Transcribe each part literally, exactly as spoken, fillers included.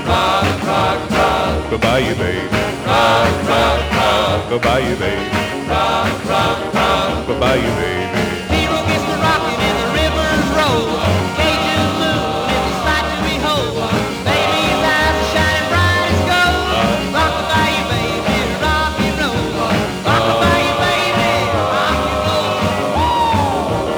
Rock, rock, rock. Goodbye, you baby. Rock, rock, rock. Goodbye, you baby. Rock, rock, rock. Goodbye, you baby. Hero gets to rocking and the rivers roll. Cajun moon is a sight to behold. Baby's eyes are shining bright as gold. Rock-a-bye, you baby, rock and roll. Rock-a-bye, you baby, rock and roll.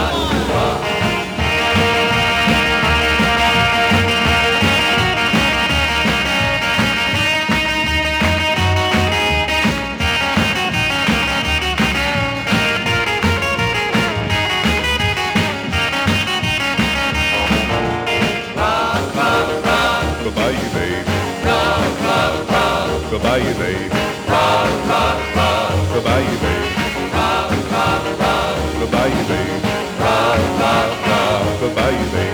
Rock, rock, rock. Goodbye, you baby. Rock, rock, rock. Goodbye, you baby. Rock, rock, rock. Goodbye, you baby. Rock, rock, rock. Goodbye, you baby. Rock, rock, rock. Goodbye, you baby.